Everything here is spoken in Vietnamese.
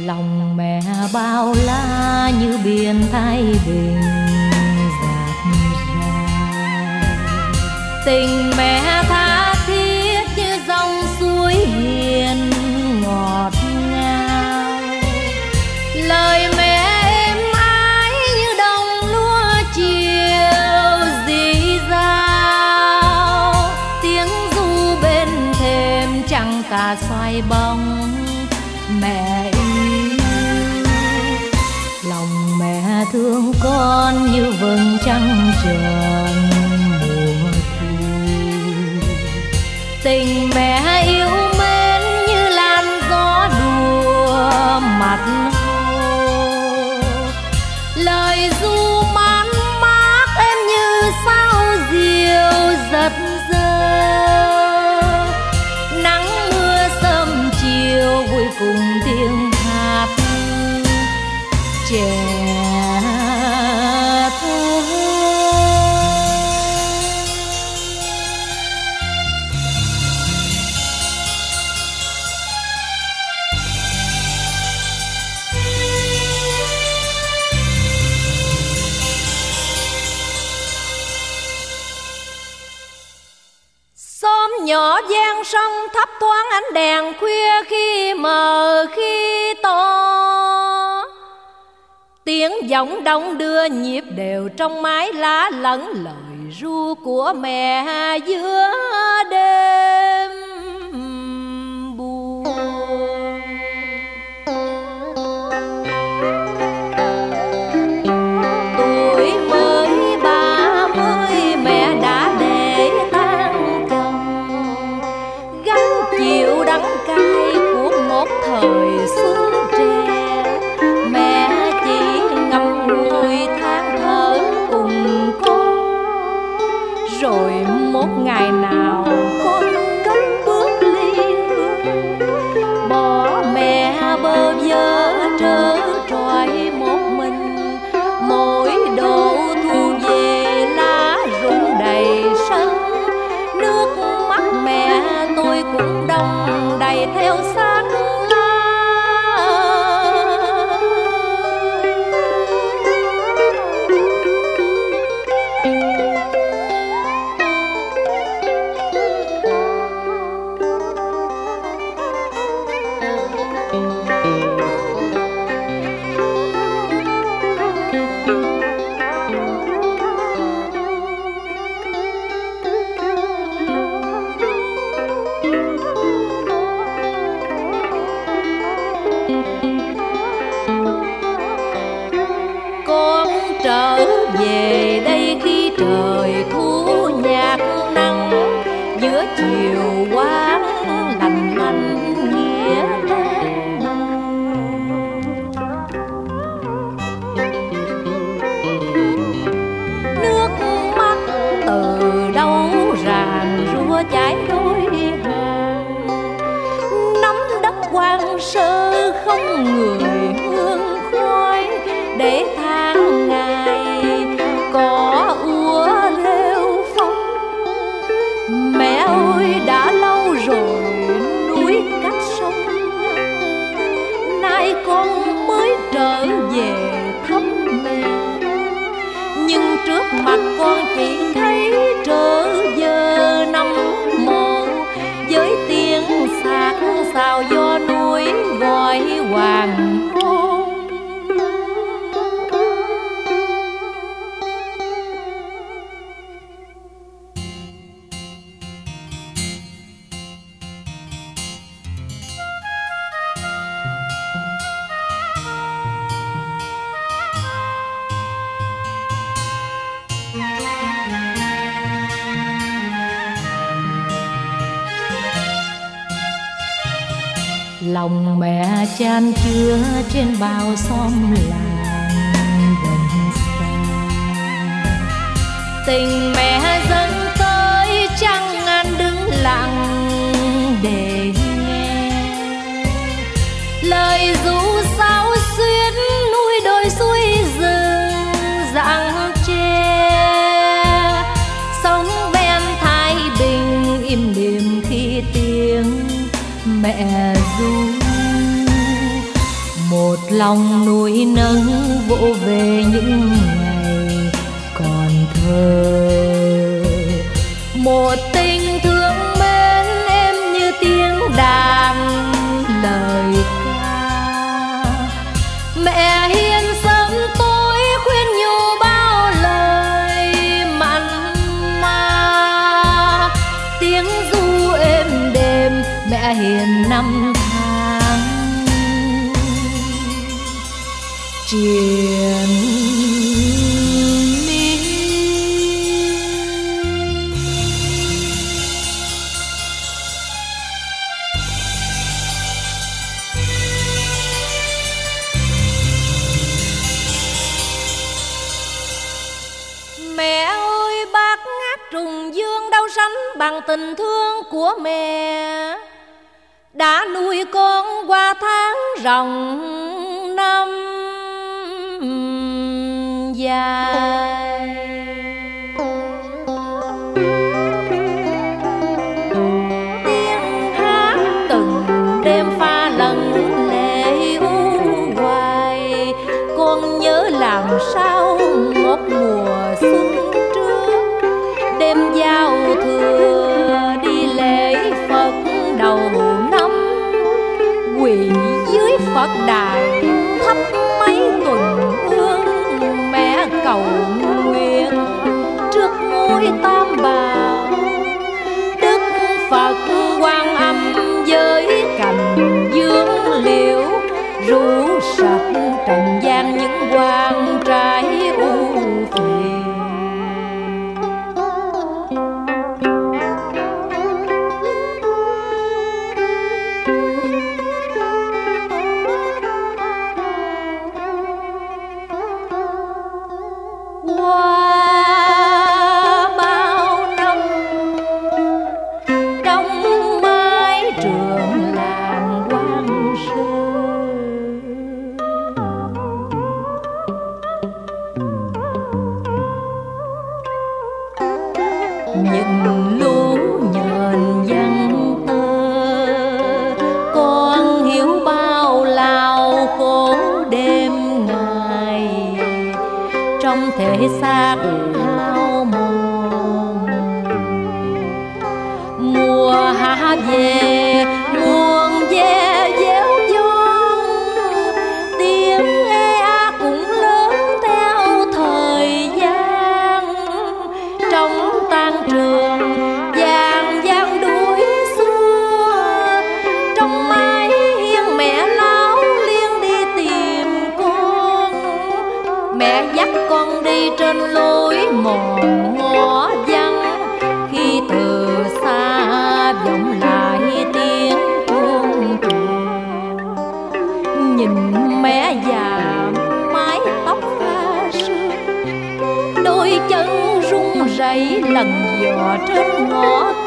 Lòng mẹ bao la như biển Thái Bình dạt dài, tình mẹ tha thiết như dòng suối hiền ngọt ngào. Lời mẹ êm ái như đồng lúa chiều rì rào, tiếng ru bên thềm chẳng cả xoay bóng mẹ yêu. Lòng mẹ thương con như vầng trăng tròn mùa thu, tình mẹ yêu mến như làn gió đùa mặt hồ. Lời ru man mác em như sao diều giật giơ, nắng mưa sớm chiều vui cùng tiếng hát trẻ thơ. Xóm nhỏ gian sông thấp thoáng ánh đèn khuya khi mờ khi to, tiếng giọng đông đưa nhịp đều trong mái lá lẫn lời ru của mẹ giữa đêm buồn. Tuổi mới 30 mẹ đã để tan chồng, gánh chịu đắng cay của một thời xuân trẻ. Mẹ chỉ ngậm ngùi than thở cùng con, rồi một ngày nào con cất bước ly hương, bỏ mẹ bơ vơ trơ trọi một mình. Mỗi độ thu về lá rụng đầy sân, nước mắt mẹ tôi cũng đong đầy theo xác lá. Con trở về đây khi trời thu nhạt nắng, giữa chiều quang lạnh lạnh nghĩa trang. Nước mắt từ đâu ràn rua chảy đôi hàng, nắm đất hoang sơ không người hương khói. Để tháng ngày có úa rêu phong, mẹ ơi đã lâu rồi núi cách sông. Nay con mới trở về thăm mẹ, nhưng trước mặt con chỉ thấy trở giờ năm mộ, với tiếng sạc xào gió núi gọi hoàng hôn. Lòng mẹ chan chứa trên bao xóm làng gần xa, tình mẹ dâng tới chẳng ngàn đứng lặng để nghe. Lời ru sáo xuyến núi đồi suối rừng rạng tre, sống ven Thái Bình im lìm khi tiếng mẹ ru. một lòng nuôi nấng vỗ về những ngày còn thơ. Một tình thương mến em như tiếng đàn lời ca. Mẹ hiền sớm tối khuyên nhủ bao lời mặn mà. Tiếng ru êm đềm mẹ hiền năm tháng triền miên. Mẹ ơi bát ngát trùng dương đâu sánh bằng tình thương của mẹ, đã nuôi con qua tháng ròng năm dài. Tiếng hát từng đêm pha lần lệ u hoài, con nhớ làm sao một mùa xuân trước, đêm giao thừa đi lễ Phật đầu năm, quỳ dưới Phật đài thắp mấy tuần hương mẹ cầu nguyện trước ngôi Tam Bảo. Đức Phật Quan Âm với cành dương liễu rủ sạch trần gian những quan trái u phiền. Những lũ nhện văn tơ con hiểu bao lao khổ đêm ngày, trong thể xác hao mòn. Mùa hạ về muôn ve déo giòn, tiếng ê a cũng lớn theo thời gian. Trong tan trường vàng vàng đuổi xưa, trong mái hiên mẹ láo liên đi tìm con. Mẹ dắt con đi trên lối mòn ngõ vắng, khi từ xa vọng lại tiếng chuông chùa. Nhìn mẹ già mái tóc pha sương, đôi chân run rẩy lần dò trên ngõ